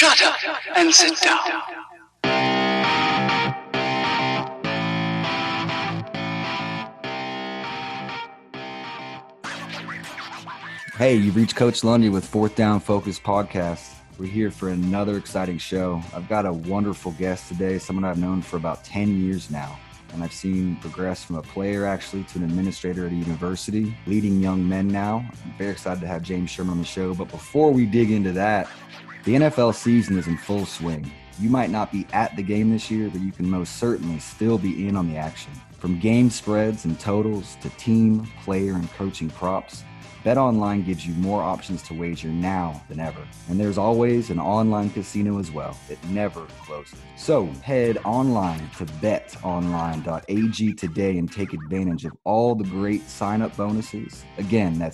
Shut up and sit down. Hey, you've reached Coach Lundy with Fourth Down Focus Podcast. We're here for another exciting show. I've got a wonderful guest today, someone I've known for about 10 years now. And I've seen progress from a player actually to an administrator at a university, leading young men now. I'm very excited to have James Sherman on the show. But before we dig into that, the NFL season is in full swing. You might not be at the game this year, but you can most certainly still be in on the action. From game spreads and totals to team, player, and coaching props, BetOnline gives you more options to wager now than ever. And there's always an online casino as well. It never closes. So head online to betonline.ag today and take advantage of all the great sign-up bonuses. Again, that's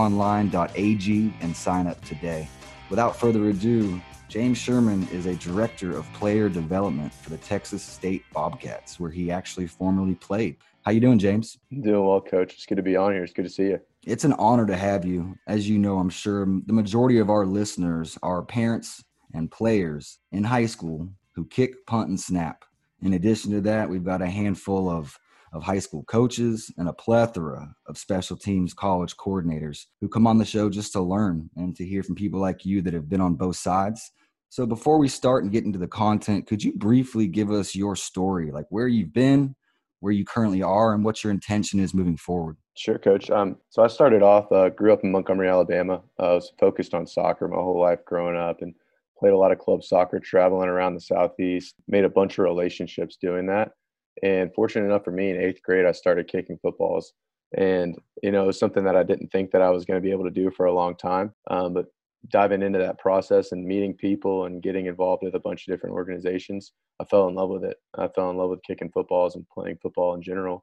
betonline.ag and sign up today. Without further ado, James Sherman is a director of player development for the Texas State Bobcats, where he actually formerly played. How you doing, James? Doing well, Coach. It's good to be on here. It's good to see you. It's an honor to have you. As you know, I'm sure the majority of our listeners are parents and players in high school who kick, punt, and snap. In addition to that, we've got a handful of high school coaches and a plethora of special teams college coordinators who come on the show just to learn and to hear from people like you that have been on both sides. So before we start and get into the content, could you briefly give us your story, like where you've been, where you currently are, and what your intention is moving forward? Sure, Coach. So I started off, grew up in Montgomery, Alabama. I was focused on soccer my whole life growing up and played a lot of club soccer, traveling around the Southeast, made a bunch of relationships doing that. And fortunate enough for me, in 8th grade, I started kicking footballs. And, it was something that I didn't think that I was going to be able to do for a long time. But diving into that process and meeting people and getting involved with a bunch of different organizations, I fell in love with it. I fell in love with kicking footballs and playing football in general.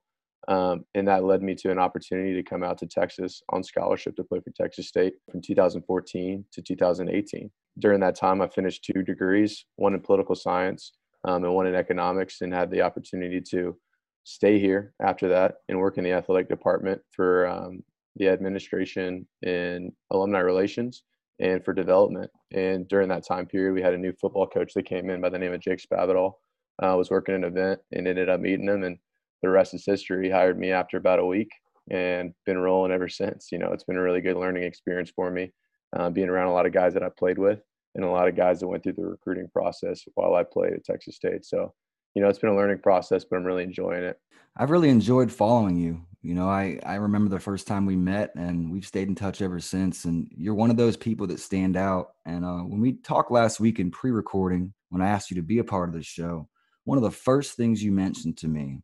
And that led me to an opportunity to come out to Texas on scholarship to play for Texas State from 2014 to 2018. During that time, I finished 2 degrees, one in political science and one in economics, and had the opportunity to stay here after that and work in the athletic department for the administration in alumni relations and for development. And during that time period, we had a new football coach that came in by the name of Jake Spavital. I was working an event and ended up meeting him, and the rest is history. He hired me after about a week and been rolling ever since. It's been a really good learning experience for me, being around a lot of guys that I played with and a lot of guys that went through the recruiting process while I played at Texas State. So, it's been a learning process, but I'm really enjoying it. I've really enjoyed following you. I remember the first time we met, and we've stayed in touch ever since. And you're one of those people that stand out. And when we talked last week in pre-recording, when I asked you to be a part of the show, one of the first things you mentioned to me,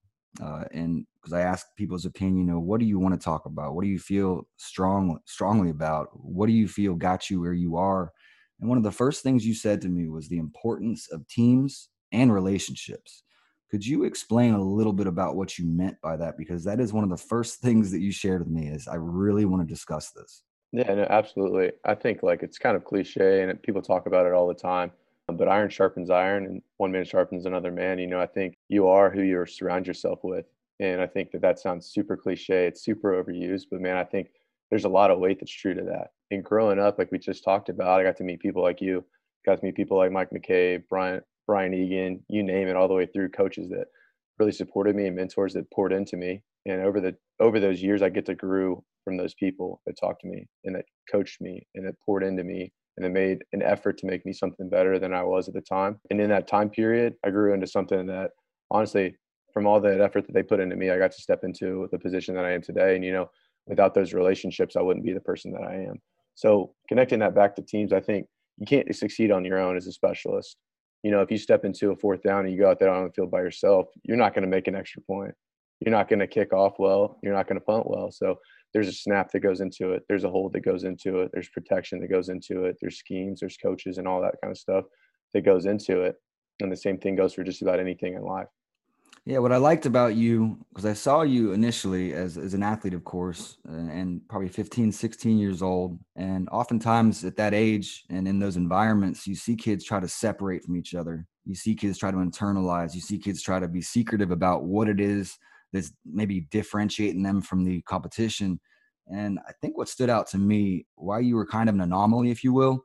and because I asked people's opinion, what do you want to talk about? What do you feel strongly about? What do you feel got you where you are? And one of the first things you said to me was the importance of teams and relationships. Could you explain a little bit about what you meant by that? Because that is one of the first things that you shared with me is I really want to discuss this. Yeah, no, absolutely. I think it's kind of cliche and people talk about it all the time, but iron sharpens iron and one man sharpens another man. I think you are who you surround yourself with. And I think that sounds super cliche. It's super overused, but man, I think there's a lot of weight that's true to that. And growing up, like we just talked about, I got to meet people like you, got to meet people like Mike McCabe, Brian Egan, you name it, all the way through, coaches that really supported me and mentors that poured into me. And over those years, I get to grow from those people that talked to me and that coached me and that poured into me and that made an effort to make me something better than I was at the time. And in that time period, I grew into something that honestly, from all that effort that they put into me, I got to step into the position that I am today. And, without those relationships, I wouldn't be the person that I am. So connecting that back to teams, I think you can't succeed on your own as a specialist. If you step into a 4th down and you go out there on the field by yourself, you're not going to make an extra point. You're not going to kick off well. You're not going to punt well. So there's a snap that goes into it. There's a hold that goes into it. There's protection that goes into it. There's schemes, there's coaches and all that kind of stuff that goes into it. And the same thing goes for just about anything in life. Yeah, what I liked about you, because I saw you initially as an athlete, of course, and probably 15, 16 years old. And oftentimes at that age and in those environments, you see kids try to separate from each other. You see kids try to internalize. You see kids try to be secretive about what it is that's maybe differentiating them from the competition. And I think what stood out to me, why you were kind of an anomaly, if you will,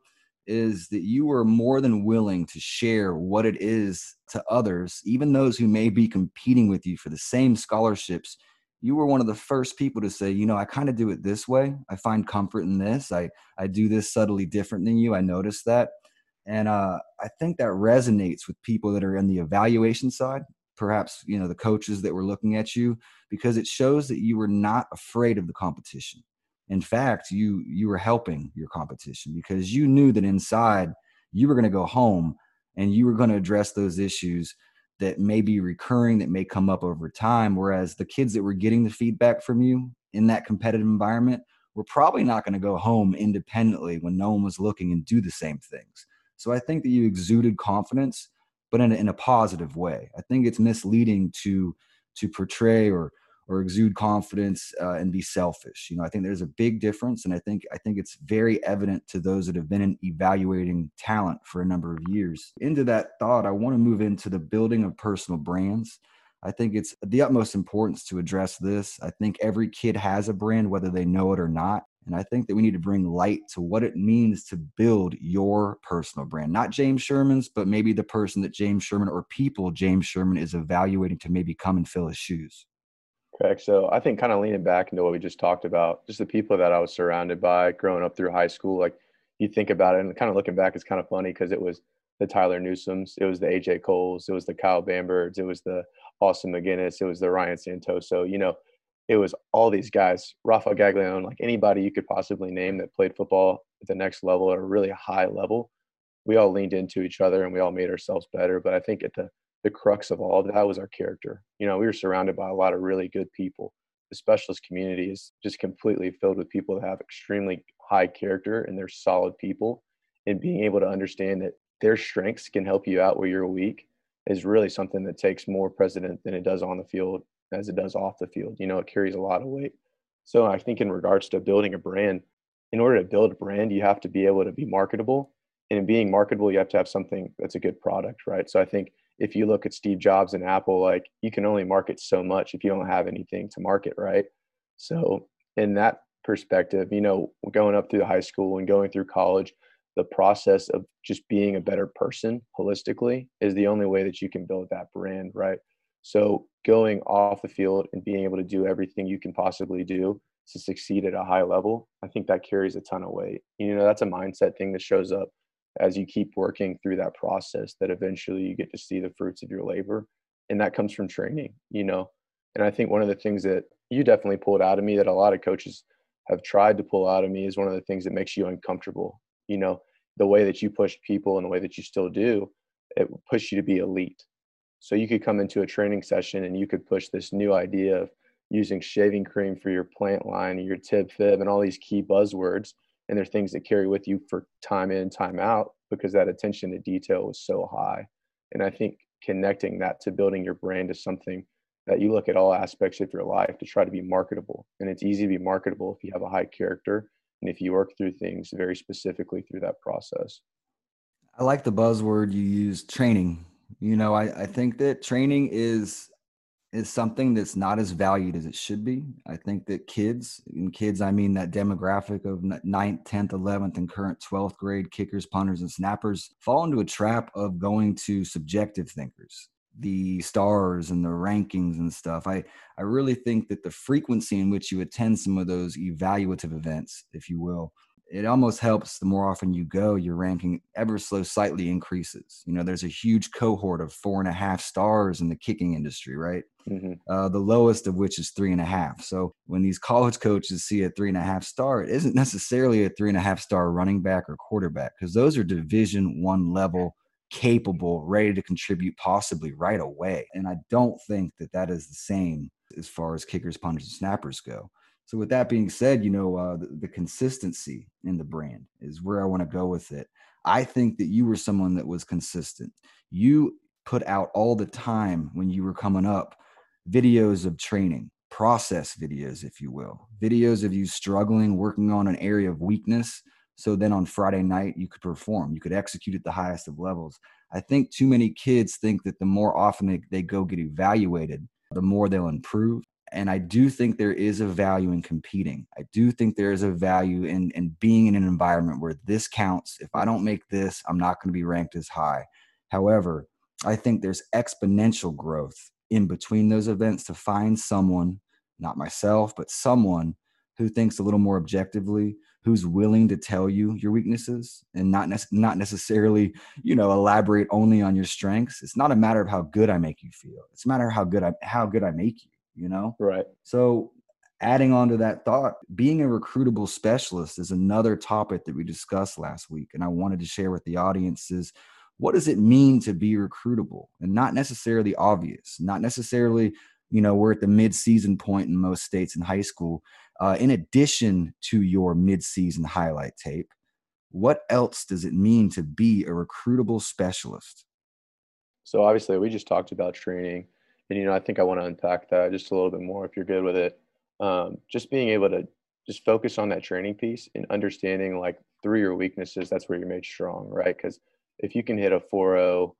is that you were more than willing to share what it is to others, even those who may be competing with you for the same scholarships. You were one of the first people to say, I kind of do it this way. I find comfort in this. I do this subtly different than you. I noticed that. And I think that resonates with people that are in the evaluation side, perhaps, the coaches that were looking at you, because it shows that you were not afraid of the competition. In fact, you were helping your competition because you knew that inside you were going to go home and you were going to address those issues that may be recurring, that may come up over time. Whereas the kids that were getting the feedback from you in that competitive environment were probably not going to go home independently when no one was looking and do the same things. So I think that you exuded confidence, but in a positive way. I think it's misleading to portray or exude confidence and be selfish. I think there's a big difference, and I think it's very evident to those that have been in evaluating talent for a number of years. Into that thought, I want to move into the building of personal brands. I think it's the utmost importance to address this. I think every kid has a brand, whether they know it or not. And I think that we need to bring light to what it means to build your personal brand, not James Sherman's, but maybe the person that James Sherman or people James Sherman is evaluating to maybe come and fill his shoes. Correct. So I think kind of leaning back into what we just talked about, just the people that I was surrounded by growing up through high school, like you think about it and kind of looking back, it's kind of funny because it was the Tyler Newsomes, it was the AJ Coles, it was the Kyle Bamberts, it was the Austin McGinnis, it was the Ryan Santoso, it was all these guys, Rafa Gaglione, like anybody you could possibly name that played football at the next level or a really high level. We all leaned into each other and we all made ourselves better. But I think at the crux of all of that was our character. We were surrounded by a lot of really good people. The specialist community is just completely filled with people that have extremely high character and they're solid people. And being able to understand that their strengths can help you out where you're weak is really something that takes more precedent than it does on the field as it does off the field. It carries a lot of weight. So I think in regards to building a brand, in order to build a brand, you have to be able to be marketable. And in being marketable, you have to have something that's a good product, right? So I think if you look at Steve Jobs and Apple, like you can only market so much if you don't have anything to market, right? So in that perspective, going up through high school and going through college, the process of just being a better person holistically is the only way that you can build that brand, right? So going off the field and being able to do everything you can possibly do to succeed at a high level, I think that carries a ton of weight. That's a mindset thing that shows up as you keep working through that process, that eventually you get to see the fruits of your labor. And that comes from training, And I think one of the things that you definitely pulled out of me that a lot of coaches have tried to pull out of me is one of the things that makes you uncomfortable. The way that you push people and the way that you still do, it will push you to be elite. So you could come into a training session and you could push this new idea of using shaving cream for your plant line and your tib fib and all these key buzzwords. And they're things that carry with you for time in, time out, because that attention to detail was so high. And I think connecting that to building your brand is something that you look at all aspects of your life to try to be marketable. And it's easy to be marketable if you have a high character and if you work through things very specifically through that process. I like the buzzword you used, training. I think that training is something that's not as valued as it should be. I think that kids, I mean that demographic of 9th, 10th, 11th, and current 12th grade kickers, punters, and snappers fall into a trap of going to subjective thinkers, the stars and the rankings and stuff. I really think that the frequency in which you attend some of those evaluative events, if you will, it almost helps the more often you go, your ranking ever so slightly increases. There's a huge cohort of 4.5 stars in the kicking industry, right? Mm-hmm. The lowest of which is 3.5. So when these college coaches see a 3.5 star, it isn't necessarily a 3.5 star running back or quarterback, because those are Division I level, capable, ready to contribute possibly right away. And I don't think that is the same as far as kickers, punters, and snappers go. So with that being said, the consistency in the brand is where I want to go with it. I think that you were someone that was consistent. You put out all the time when you were coming up videos of training, process videos, if you will, videos of you struggling, working on an area of weakness. So then on Friday night, you could perform, you could execute at the highest of levels. I think too many kids think that the more often they go get evaluated, the more they'll improve. And I do think there is a value in competing. I do think there is a value in being in an environment where this counts. If I don't make this, I'm not going to be ranked as high. However, I think there's exponential growth in between those events to find someone, not myself, but someone who thinks a little more objectively, who's willing to tell you your weaknesses and not necessarily, elaborate only on your strengths. It's not a matter of how good I make you feel. It's a matter of how good I make you. Right. So adding on to that thought, being a recruitable specialist is another topic that we discussed last week. And I wanted to share with the audience is, what does it mean to be recruitable? And not necessarily obvious, not necessarily, we're at the mid-season point in most states in high school. In addition to your mid-season highlight tape, what else does it mean to be a recruitable specialist? So obviously we just talked about training, and I think I want to unpack that just a little bit more if you're good with it. Just being able to just focus on that training piece and understanding like through your weaknesses, that's where you're made strong, right? Because if you can hit a 4.0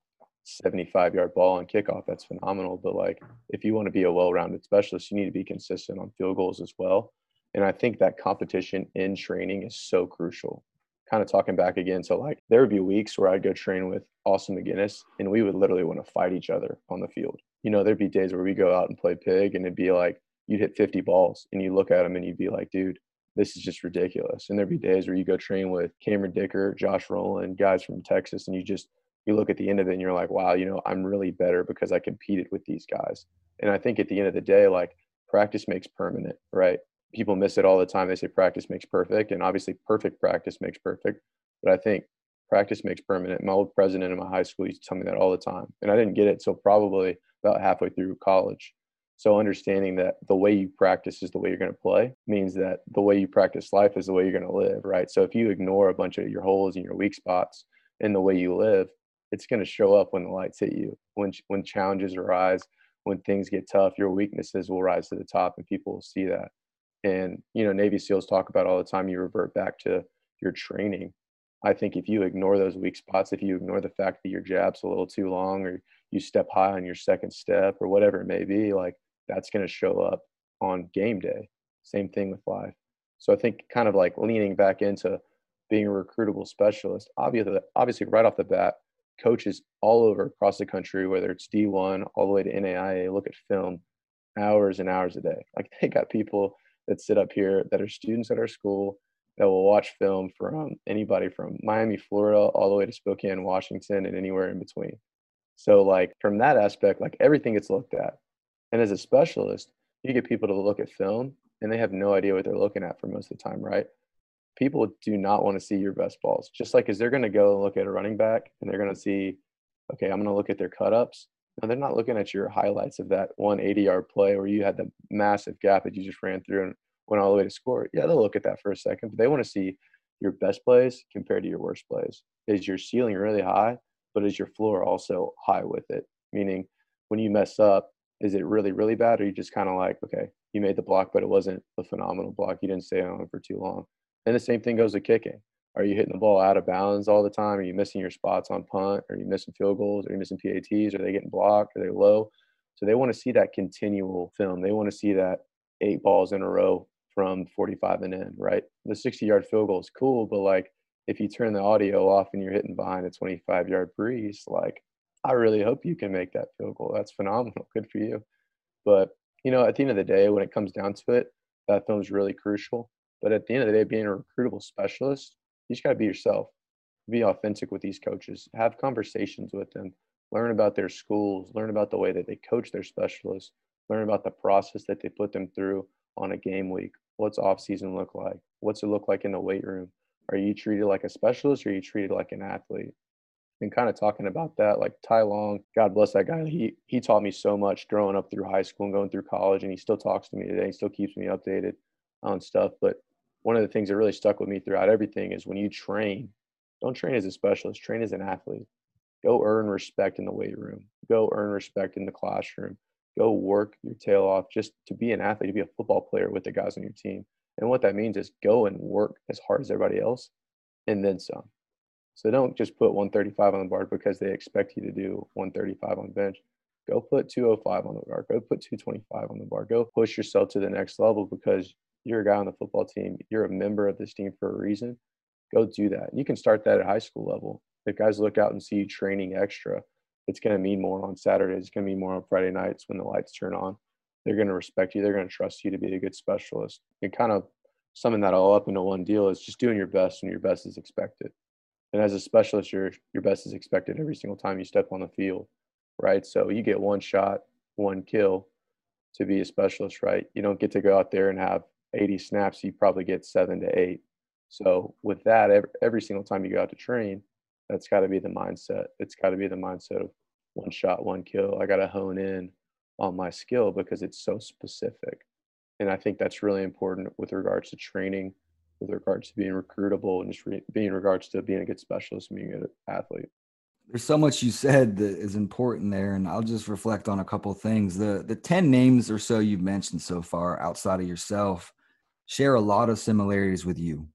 75-yard ball on kickoff, that's phenomenal. But like if you want to be a well-rounded specialist, you need to be consistent on field goals as well. And I think that competition in training is so crucial. Kind of talking back again. So like there would be weeks where I'd go train with Austin McGinnis and we would literally want to fight each other on the field. There'd be days where we go out and play pig and it'd be like you'd hit 50 balls and you look at them and you'd be like, dude, this is just ridiculous. And there'd be days where you go train with Cameron Dicker, Josh Rowland, guys from Texas, and you look at the end of it and you're like, wow, I'm really better because I competed with these guys. And I think at the end of the day, like practice makes permanent, right? People miss it all the time. They say practice makes perfect, and obviously perfect practice makes perfect. But I think practice makes permanent. My old president in my high school used to tell me that all the time. And I didn't get it till probably about halfway through college. So understanding that the way you practice is the way you're going to play means that the way you practice life is the way you're going to live, right? So if you ignore a bunch of your holes and your weak spots in the way you live, it's going to show up when the lights hit you. When challenges arise, when things get tough, your weaknesses will rise to the top and people will see that. And, Navy SEALs talk about all the time, you revert back to your training. I think if you ignore those weak spots, if you ignore the fact that your jab's a little too long or you step high on your second step or whatever it may be, like that's going to show up on game day. Same thing with life. So I think kind of like leaning back into being a recruitable specialist, obviously right off the bat, coaches all over across the country, whether it's D1 all the way to NAIA, look at film hours and hours a day. Like they got people that sit up here that are students at our school that will watch film from anybody from Miami, Florida, all the way to Spokane, Washington, and anywhere in between. So like from that aspect, like everything gets looked at. And as a specialist, you get people to look at film and they have no idea what they're looking at for most of the time, right? People do not want to see your best balls. Just like as they're going to go and look at a running back and they're going to see, okay, I'm going to look at their cut-ups. No, they're not looking at your highlights of that 180-yard play where you had the massive gap that you just ran through and went all the way to score. Yeah, they'll look at that for a second, but they want to see your best plays compared to your worst plays. Is your ceiling really high, but is your floor also high with it? Meaning when you mess up, is it really, really bad? Or you just kind of like, okay, you made the block, but it wasn't a phenomenal block. You didn't stay on it for too long. And the same thing goes with kicking. Are you hitting the ball out of bounds all the time? Are you missing your spots on punt? Are you missing field goals? Are you missing PATs? Are they getting blocked? Are they low? So they want to see that continual film. They want to see that 8 balls in a row from 45 and in, right? The 60-yard field goal is cool, but like if you turn the audio off and you're hitting behind a 25-yard breeze, like I really hope you can make that field goal. That's phenomenal. Good for you. But, at the end of the day, when it comes down to it, that film's really crucial. But at the end of the day, being a recruitable specialist, you just got to be yourself. Be authentic with these coaches. Have conversations with them. Learn about their schools. Learn about the way that they coach their specialists. Learn about the process that they put them through on a game week. What's off season look like? What's it look like in the weight room? Are you treated like a specialist or are you treated like an athlete? And kind of talking about that, like Tai Long, God bless that guy. He taught me so much growing up through high school and going through college, and he still talks to me today. He still keeps me updated on stuff. But one of the things that really stuck with me throughout everything is when you train, don't train as a specialist, train as an athlete. Go earn respect in the weight room. Go earn respect in the classroom. Go work your tail off just to be an athlete, to be a football player with the guys on your team. And what that means is go and work as hard as everybody else and then some. So don't just put 135 on the bar because they expect you to do 135 on the bench. Go put 205 on the bar. Go put 225 on the bar. Go push yourself to the next level because you're a guy on the football team. You're a member of this team for a reason. Go do that. You can start that at high school level. If guys look out and see you training extra, it's going to mean more on Saturdays. It's going to mean more on Friday nights when the lights turn on. They're going to respect you. They're going to trust you to be a good specialist. And kind of summing that all up into one deal is just doing your best when your best is expected. And as a specialist, your best is expected every single time you step on the field, right? So you get one shot, one kill to be a specialist, right? You don't get to go out there and have 80 snaps. You probably get 7 to 8. So with that, every single time you go out to train, that's got to be the mindset. It's got to be the mindset of one shot, one kill. I got to hone in on my skill because it's so specific. And I think that's really important with regards to training, with regards to being recruitable, and just being in regards to being a good specialist and being a good athlete. There's so much you said that is important there, and I'll just reflect on a couple of things. The 10 names or so you've mentioned so far outside of yourself share a lot of similarities with you.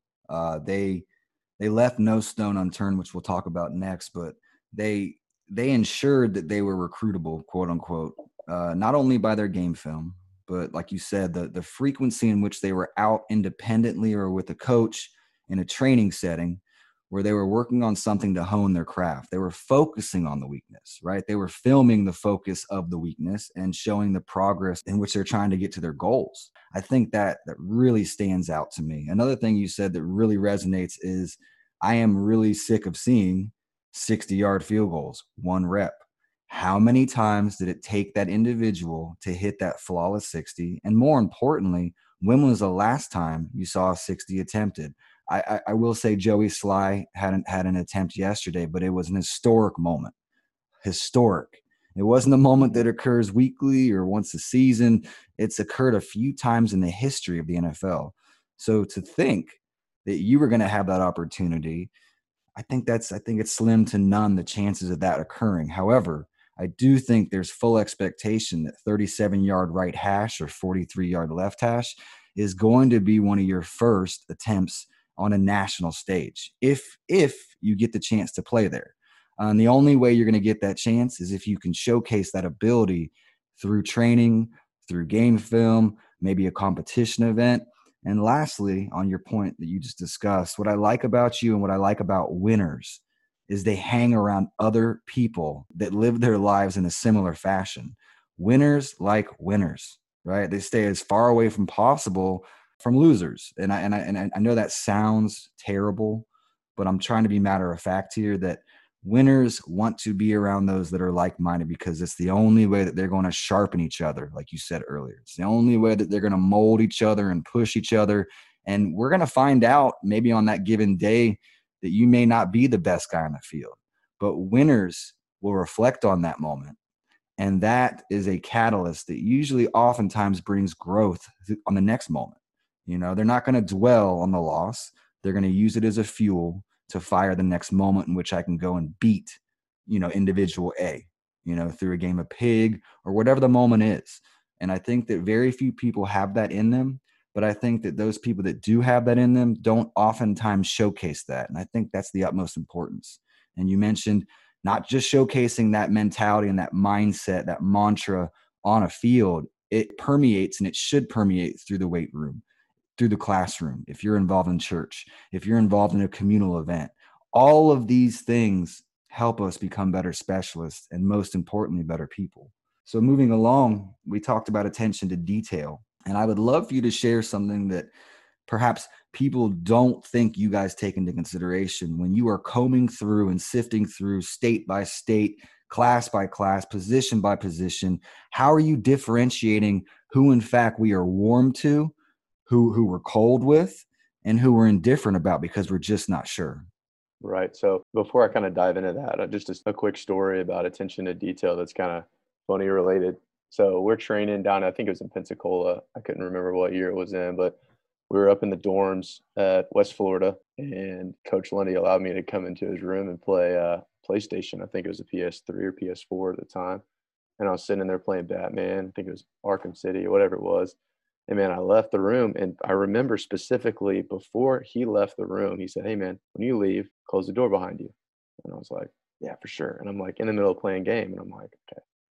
They left no stone unturned, which we'll talk about next, but they ensured that they were recruitable, quote unquote, not only by their game film, but like you said, the frequency in which they were out independently or with a coach in a training setting where they were working on something to hone their craft. They were focusing on the weakness, right? They were filming the focus of the weakness and showing the progress in which they're trying to get to their goals. I think that really stands out to me. Another thing you said that really resonates is I am really sick of seeing 60-yard field goals, 1 rep. How many times did it take that individual to hit that flawless 60? And more importantly, when was the last time you saw a 60 attempted? I will say Joey Sly had an attempt yesterday, but it was an historic moment. Historic. It wasn't a moment that occurs weekly or once a season. It's occurred a few times in the history of the NFL. So to think that you were going to have that opportunity, I think it's slim to none, the chances of that occurring. However, I do think there's full expectation that 37-yard right hash or 43-yard left hash is going to be one of your first attempts on a national stage if you get the chance to play there. And the only way you're going to get that chance is if you can showcase that ability through training, through game film, maybe a competition event. And lastly, on your point that you just discussed, what I like about you and what I like about winners is they hang around other people that live their lives in a similar fashion. Winners like winners, right? They stay as far away from possible from losers. And I know that sounds terrible, but I'm trying to be matter of fact here that winners want to be around those that are like-minded because it's the only way that they're going to sharpen each other, like you said earlier. It's the only way that they're going to mold each other and push each other. And we're going to find out maybe on that given day that you may not be the best guy on the field, but winners will reflect on that moment. And that is a catalyst that usually oftentimes brings growth on the next moment. You know, they're not going to dwell on the loss. They're going to use it as a fuel to fire the next moment in which I can go and beat, individual A, through a game of pig or whatever the moment is. And I think that very few people have that in them, but I think that those people that do have that in them don't oftentimes showcase that. And I think that's the utmost importance. And you mentioned not just showcasing that mentality and that mindset, that mantra on a field, it permeates and it should permeate through the weight room, through the classroom, if you're involved in church, if you're involved in a communal event. All of these things help us become better specialists and most importantly, better people. So moving along, we talked about attention to detail. And I would love for you to share something that perhaps people don't think you guys take into consideration when you are combing through and sifting through state by state, class by class, position by position. How are you differentiating who in fact we are warm to, who we're cold with, and who we're indifferent about because we're just not sure? Right. So before I kind of dive into that, just a quick story about attention to detail that's kind of funny related. So we're training down, I think it was in Pensacola. I couldn't remember what year it was in, but we were up in the dorms at West Florida, and Coach Lundy allowed me to come into his room and play PlayStation. I think it was a PS3 or PS4 at the time. And I was sitting there playing Batman. I think it was Arkham City or whatever it was. And man, I left the room, and I remember specifically before he left the room, he said, "Hey man, when you leave, close the door behind you." And I was like, "Yeah, for sure." And I'm like in the middle of playing game, and I'm like, "Okay,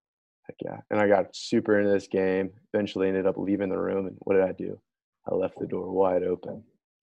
Heck yeah. And I got super into this game, eventually ended up leaving the room. And what did I do? I left the door wide open.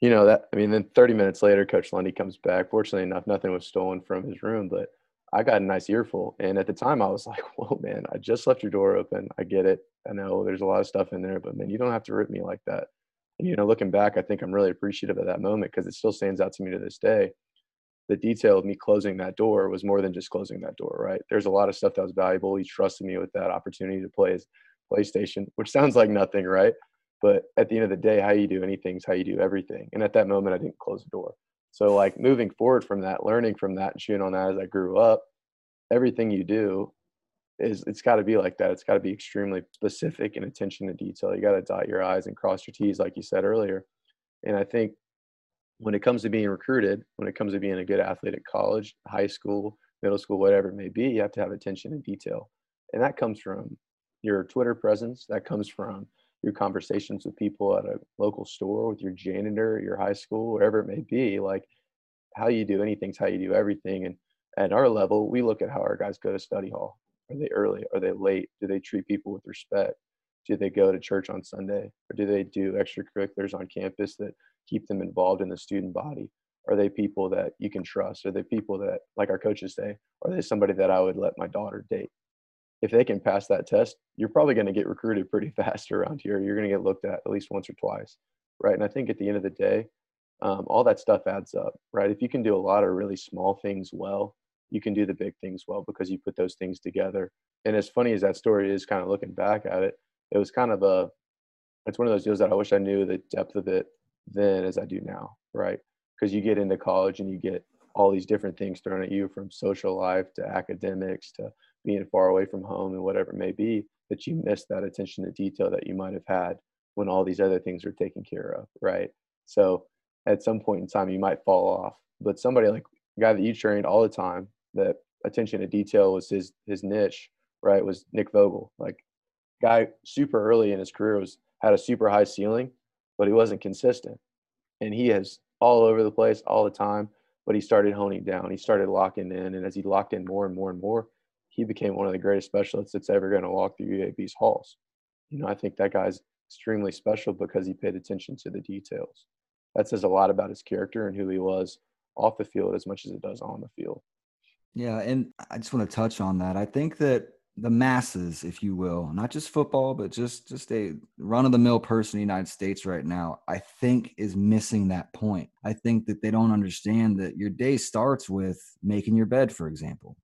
Then 30 minutes later, Coach Lundy comes back. Fortunately enough, nothing was stolen from his room, but I got a nice earful. And at the time, I was like, whoa, man, I just left your door open. I get it. I know there's a lot of stuff in there, but man, you don't have to rip me like that. And, looking back, I think I'm really appreciative of that moment because it still stands out to me to this day. The detail of me closing that door was more than just closing that door, right? There's a lot of stuff that was valuable. He trusted me with that opportunity to play his PlayStation, which sounds like nothing, right? But at the end of the day, how you do anything is how you do everything. And at that moment, I didn't close the door. So like moving forward from that, learning from that and chewing on that as I grew up, everything you do it's got to be like that. It's got to be extremely specific and attention to detail. You got to dot your I's and cross your T's, like you said earlier. And I think when it comes to being recruited, when it comes to being a good athlete at college, high school, middle school, whatever it may be, you have to have attention to detail. And that comes from your Twitter presence. That comes from your conversations with people at a local store, with your janitor, your high school, wherever it may be. Like how you do anything's how you do everything. And at our level, we look at how our guys go to study hall. Are they early? Are they late? Do they treat people with respect? Do they go to church on Sunday? Or do they do extracurriculars on campus that keep them involved in the student body? Are they people that you can trust? Are they people that, like our coaches say, are they somebody that I would let my daughter date? If they can pass that test, you're probably going to get recruited pretty fast around here. You're going to get looked at least once or twice, right? And I think at the end of the day, all that stuff adds up, right? If you can do a lot of really small things well, you can do the big things well because you put those things together. And as funny as that story is, kind of looking back at it, it was kind of it's one of those deals that I wish I knew the depth of it then as I do now, right? Because you get into college and you get all these different things thrown at you, from social life to academics to being far away from home and whatever it may be, that you miss that attention to detail that you might have had when all these other things are taken care of, right? So at some point in time, you might fall off. But somebody like a guy that you trained all the time, that attention to detail was his niche, right, was Nick Vogel. Like, guy super early in his career had a super high ceiling, but he wasn't consistent. And he is all over the place all the time, but he started honing down. He started locking in. And as he locked in more and more and more, he became one of the greatest specialists that's ever going to walk through UAB's halls. I think that guy's extremely special because he paid attention to the details. That says a lot about his character and who he was off the field as much as it does on the field. Yeah, and I just want to touch on that. I think that the masses, if you will, not just football, but just a run-of-the-mill person in the United States right now, I think is missing that point. I think that they don't understand that your day starts with making your bed, for example.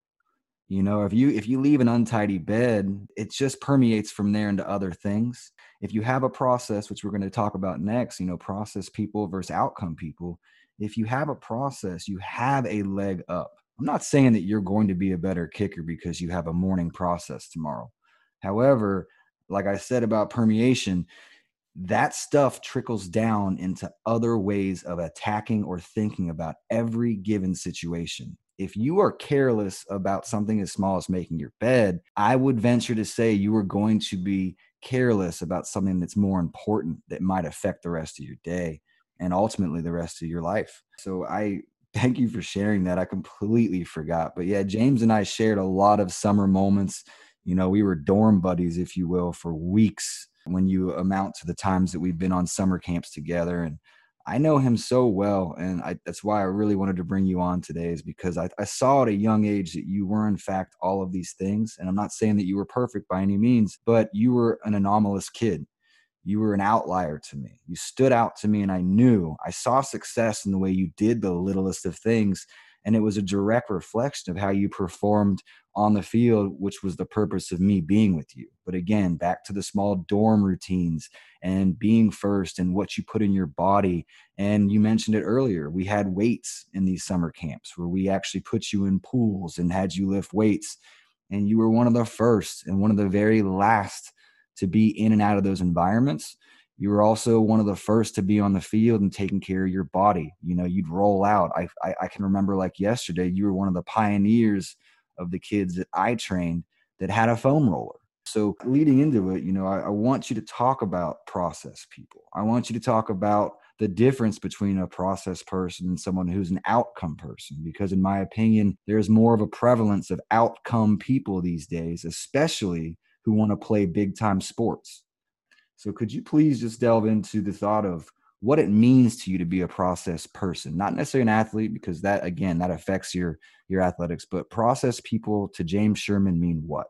If you leave an untidy bed, it just permeates from there into other things. If you have a process, which we're going to talk about next, process people versus outcome people. If you have a process, you have a leg up. I'm not saying that you're going to be a better kicker because you have a morning process tomorrow. However, like I said about permeation, that stuff trickles down into other ways of attacking or thinking about every given situation. If you are careless about something as small as making your bed, I would venture to say you are going to be careless about something that's more important that might affect the rest of your day and ultimately the rest of your life. So I thank you for sharing that. I completely forgot. But yeah, James and I shared a lot of summer moments. We were dorm buddies, if you will, for weeks when you amount to the times that we've been on summer camps together. And I know him so well. And that's why I really wanted to bring you on today, is because I saw at a young age that you were in fact all of these things. And I'm not saying that you were perfect by any means, but you were an anomalous kid. You were an outlier to me. You stood out to me, and I saw success in the way you did the littlest of things. And it was a direct reflection of how you performed on the field, which was the purpose of me being with you. But again, back to the small dorm routines and being first and what you put in your body. And you mentioned it earlier. We had weights in these summer camps where we actually put you in pools and had you lift weights. And you were one of the first and one of the very last to be in and out of those environments. You were also one of the first to be on the field and taking care of your body. You'd roll out. I can remember like yesterday, you were one of the pioneers of the kids that I trained that had a foam roller. So leading into it, I want you to talk about process people. I want you to talk about the difference between a process person and someone who's an outcome person, because in my opinion, there's more of a prevalence of outcome people these days, especially who want to play big time sports. So could you please just delve into the thought of what it means to you to be a process person, not necessarily an athlete, because that, again, that affects your athletics, but process people to James Sherman mean what?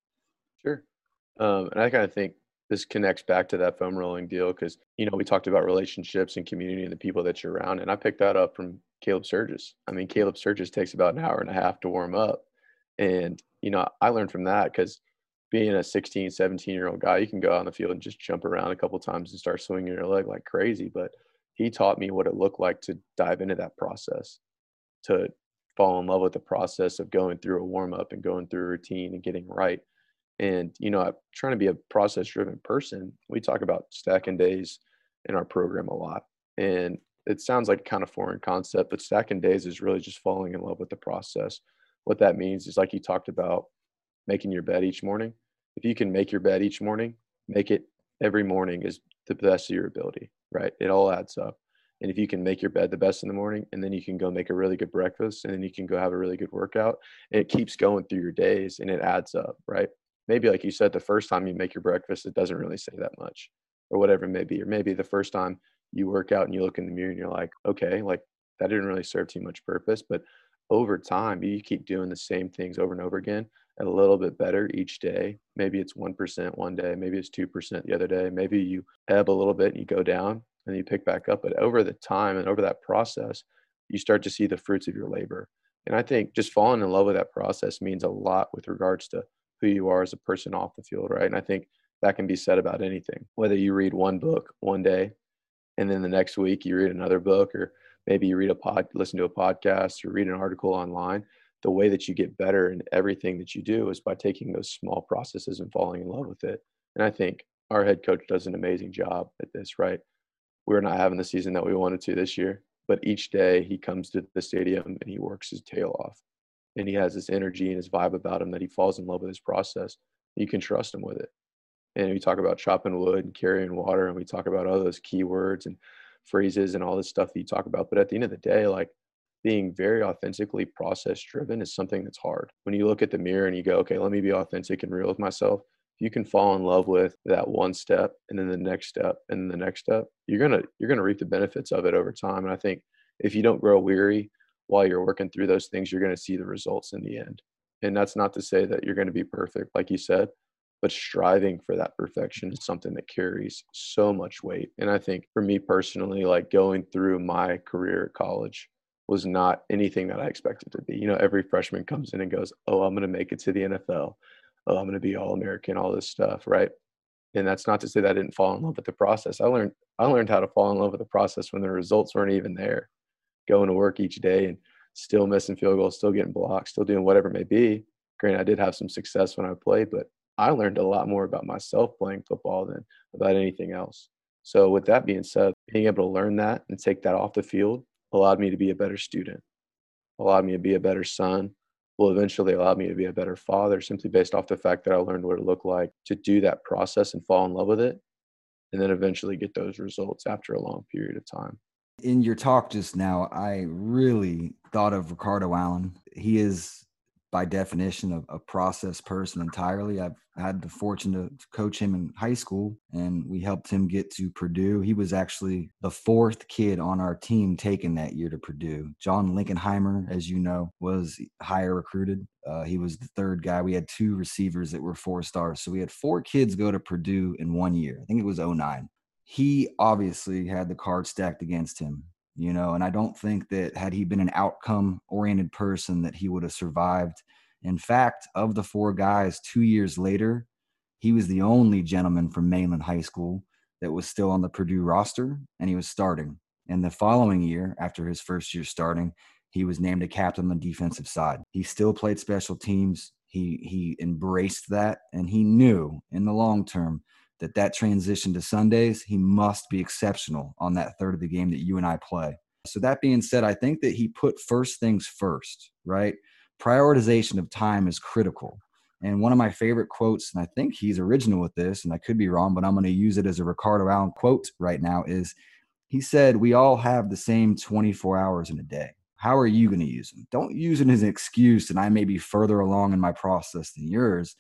Sure. And I kind of think this connects back to that foam rolling deal because, we talked about relationships and community and the people that you're around. And I picked that up from Caleb Sturgis. I mean, Caleb Sturgis takes about an hour and a half to warm up. And, I learned from that because being a 16, 17-year-old guy, you can go out on the field and just jump around a couple times and start swinging your leg like crazy. But he taught me what it looked like to dive into that process, to fall in love with the process of going through a warm up and going through a routine and getting right. And, I'm trying to be a process driven person. We talk about stacking days in our program a lot. And it sounds like a kind of foreign concept, but stacking days is really just falling in love with the process. What that means is, like you talked about, making your bed each morning. If you can make your bed each morning, make it every morning is the best of your ability, right? It all adds up. And if you can make your bed the best in the morning, and then you can go make a really good breakfast, and then you can go have a really good workout, and it keeps going through your days and it adds up, right? Maybe like you said, the first time you make your breakfast, it doesn't really say that much or whatever it may be. Or maybe the first time you work out and you look in the mirror and you're like, okay, like that didn't really serve too much purpose. But over time, you keep doing the same things over and over again, a little bit better each day. Maybe it's 1% one day, maybe it's 2% the other day. Maybe you ebb a little bit and you go down and you pick back up. But over the time and over that process, you start to see the fruits of your labor. And I think just falling in love with that process means a lot with regards to who you are as a person off the field, right? And I think that can be said about anything, whether you read one book one day and then the next week you read another book, or maybe you listen to a podcast or read an article online. The way that you get better in everything that you do is by taking those small processes and falling in love with it. And I think our head coach does an amazing job at this, right? We're not having the season that we wanted to this year, but each day he comes to the stadium and he works his tail off. And he has this energy and his vibe about him that he falls in love with his process. You can trust him with it. And we talk about chopping wood and carrying water, and we talk about all those keywords and phrases and all this stuff that you talk about. But at the end of the day, like, being very authentically process driven is something that's hard. When you look at the mirror and you go, okay, let me be authentic and real with myself. If you can fall in love with that one step and then the next step and then the next step, you're gonna reap the benefits of it over time. And I think if you don't grow weary while you're working through those things, you're going to see the results in the end. And that's not to say that you're going to be perfect, like you said, but striving for that perfection is something that carries so much weight. And I think for me personally, like going through my career at college was not anything that I expected to be. Every freshman comes in and goes, oh, I'm going to make it to the NFL. Oh, I'm going to be All-American, all this stuff, right? And that's not to say that I didn't fall in love with the process. I learned how to fall in love with the process when the results weren't even there. Going to work each day and still missing field goals, still getting blocked, still doing whatever it may be. Granted, I did have some success when I played, but I learned a lot more about myself playing football than about anything else. So with that being said, being able to learn that and take that off the field allowed me to be a better student, allowed me to be a better son, will eventually allow me to be a better father, simply based off the fact that I learned what it looked like to do that process and fall in love with it, and then eventually get those results after a long period of time. In your talk just now, I really thought of Ricardo Allen. He is, by definition, a process person entirely. I've had the fortune to coach him in high school, and we helped him get to Purdue. He was actually the fourth kid on our team taken that year to Purdue. John Linkenheimer, as you know, was higher recruited. He was the third guy. We had two receivers that were 4-stars. So we had four kids go to Purdue in 1 year. I think it was 2009. He obviously had the cards stacked against him, and I don't think that had he been an outcome-oriented person that he would have survived. In fact, of the four guys, 2 years later, he was the only gentleman from Mainland High School that was still on the Purdue roster, and he was starting. And the following year, after his first year starting, he was named a captain on the defensive side. He still played special teams. He embraced that, and he knew in the long term that transition to Sundays, he must be exceptional on that third of the game that you and I play. So that being said, I think that he put first things first, right? Prioritization of time is critical. And one of my favorite quotes, and I think he's original with this, and I could be wrong, but I'm going to use it as a Ricardo Allen quote right now, is he said, we all have the same 24 hours in a day. How are you going to use them? Don't use it as an excuse, and I may be further along in my process than yours.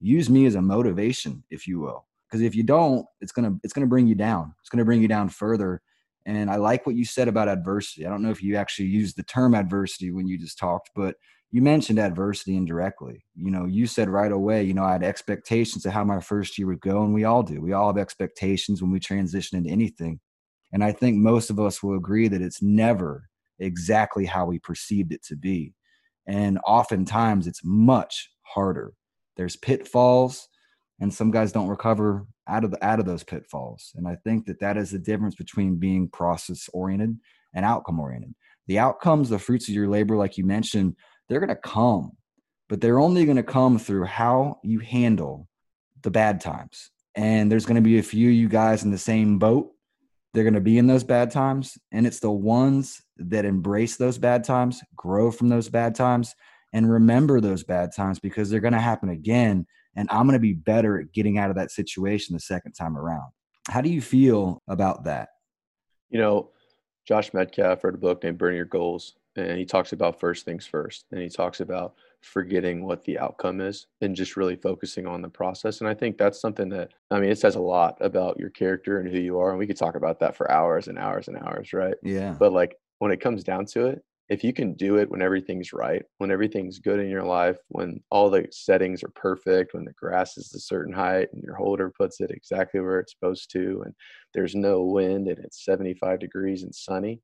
use me as a motivation, if you will. Because if you don't, it's gonna bring you down. It's gonna bring you down further. And I like what you said about adversity. I don't know if you actually used the term adversity when you just talked, but you mentioned adversity indirectly. You said right away, I had expectations of how my first year would go, and we all do. We all have expectations when we transition into anything. And I think most of us will agree that it's never exactly how we perceived it to be. And oftentimes it's much harder. There's pitfalls, and some guys don't recover out of those pitfalls. And I think that is the difference between being process oriented and outcome oriented. The outcomes, the fruits of your labor, like you mentioned, they're going to come, but they're only going to come through how you handle the bad times. And there's going to be a few you guys in the same boat. They're going to be in those bad times. And it's the ones that embrace those bad times, grow from those bad times, and remember those bad times, because they're going to happen again. And I'm going to be better at getting out of that situation the second time around. How do you feel about that? Josh Metcalf wrote a book named Burn Your Goals, and he talks about first things first. And he talks about forgetting what the outcome is and just really focusing on the process. And I think that's something that, it says a lot about your character and who you are. And we could talk about that for hours and hours and hours, right? Yeah. But like when it comes down to it, if you can do it when everything's right, when everything's good in your life, when all the settings are perfect, when the grass is a certain height and your holder puts it exactly where it's supposed to, and there's no wind and it's 75 degrees and sunny,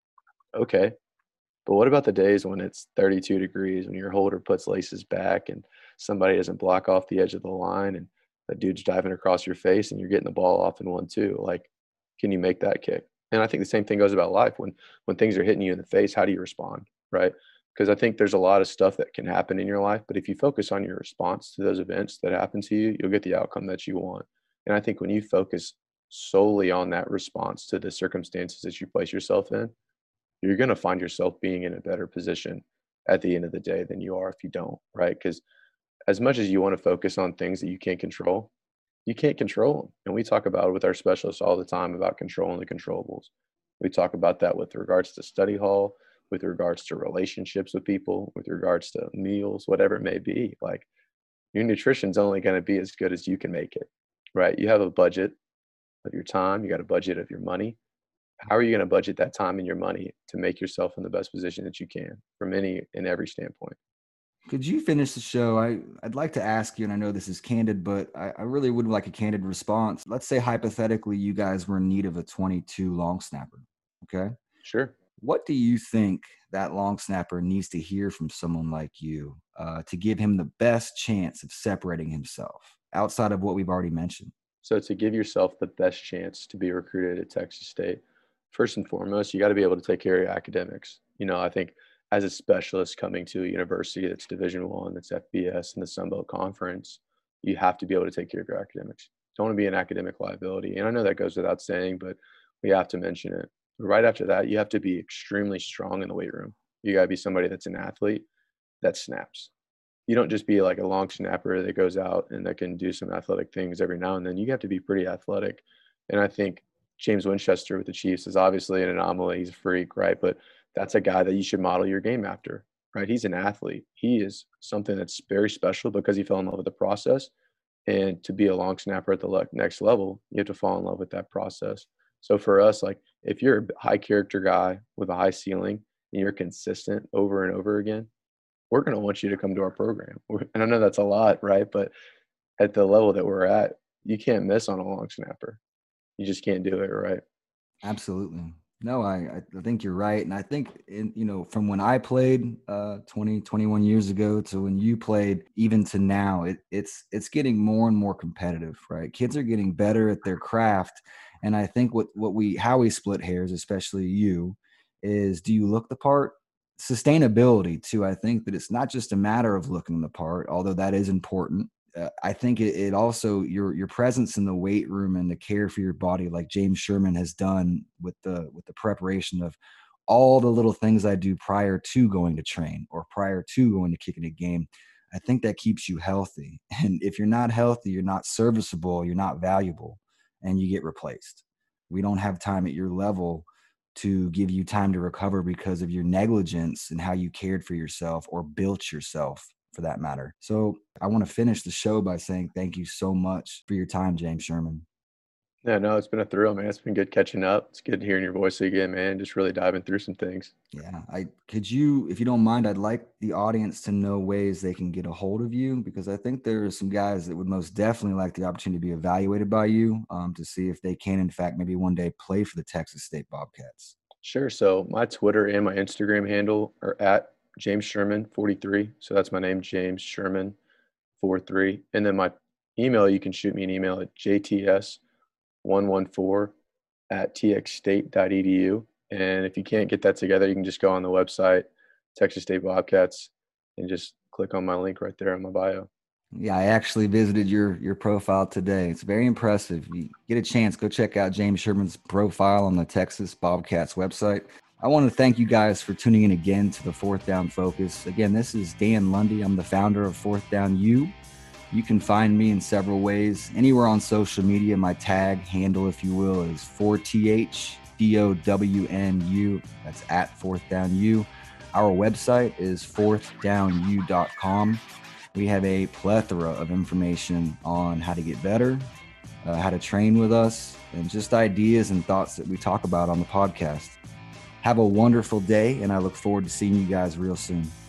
okay. But what about the days when it's 32 degrees, when your holder puts laces back and somebody doesn't block off the edge of the line and the dude's diving across your face and you're getting the ball off in 1-2? Like, can you make that kick? And I think the same thing goes about life. When things are hitting you in the face, how do you respond, right? Because I think there's a lot of stuff that can happen in your life, but if you focus on your response to those events that happen to you, you'll get the outcome that you want. And I think when you focus solely on that response to the circumstances that you place yourself in, you're going to find yourself being in a better position at the end of the day than you are if you don't, right? Because as much as you want to focus on things that you can't control, you can't control them. And we talk about it with our specialists all the time about controlling the controllables. We talk about that with regards to study hall, with regards to relationships with people, with regards to meals, whatever it may be. Like, your nutrition's only going to be as good as you can make it, right? You have a budget of your time, you got a budget of your money. How are you going to budget that time and your money to make yourself in the best position that you can from any and every standpoint? Could you finish the show? I'd like to ask you, and I know this is candid, but I really would like a candid response. Let's say hypothetically you guys were in need of a 22 long snapper. Okay. Sure. What do you think that long snapper needs to hear from someone like you to give him the best chance of separating himself outside of what we've already mentioned? So to give yourself the best chance to be recruited at Texas State, first and foremost, you got to be able to take care of your academics. I think as a specialist coming to a university that's Division I, that's FBS and the Sun Belt Conference, you have to be able to take care of your academics. Don't want to be an academic liability. And I know that goes without saying, but we have to mention it. Right after that, you have to be extremely strong in the weight room. You got to be somebody that's an athlete that snaps. You don't just be like a long snapper that goes out and that can do some athletic things every now and then. You have to be pretty athletic. And I think James Winchester with the Chiefs is obviously an anomaly. He's a freak, right? But that's a guy that you should model your game after, right? He's an athlete. He is something that's very special because he fell in love with the process. And to be a long snapper at the next level, you have to fall in love with that process. So for us, like, if you're a high character guy with a high ceiling and you're consistent over and over again, we're going to want you to come to our program. And I know that's a lot, right? But at the level that we're at, you can't miss on a long snapper. You just can't do it, right? Absolutely. No, I think you're right. And I think, from when I played 20, 21 years ago to when you played, even to now, it's getting more and more competitive, right? Kids are getting better at their craft. And I think how we split hairs, especially you, is, do you look the part? Sustainability too. I think that it's not just a matter of looking the part, although that is important. I think it also your presence in the weight room and the care for your body, like James Sherman has done with the preparation of all the little things I do prior to going to train or prior to going to kicking a game. I think that keeps you healthy. And if you're not healthy, you're not serviceable, you're not valuable, and you get replaced. We don't have time at your level to give you time to recover because of your negligence and how you cared for yourself or built yourself for that matter. So I want to finish the show by saying thank you so much for your time, James Sherman. Yeah, no, it's been a thrill, man. It's been good catching up. It's good hearing your voice again, man. Just really diving through some things. Yeah, if you don't mind, I'd like the audience to know ways they can get a hold of you, because I think there are some guys that would most definitely like the opportunity to be evaluated by you, to see if they can, in fact, maybe one day play for the Texas State Bobcats. Sure. So my Twitter and my Instagram handle are at James Sherman 43. So that's my name, James Sherman 43. And then my email, you can shoot me an email at jts114@txstate.edu. And if you can't get that together, you can just go on the website, Texas State Bobcats, and just click on my link right there on my bio. Yeah, I actually visited your profile today. It's very impressive. You get a chance, go check out James Sherman's profile on the Texas Bobcats website. I want to thank you guys for tuning in again to the Fourth Down Focus. Again, this is Dan Lundy. I'm the founder of Fourth Down U. You can find me in several ways. Anywhere on social media, my tag handle, if you will, is 4THDOWNU. That's at Fourth Down U. Our website is fourthdownu.com. We have a plethora of information on how to get better, how to train with us, and just ideas and thoughts that we talk about on the podcast. Have a wonderful day, and I look forward to seeing you guys real soon.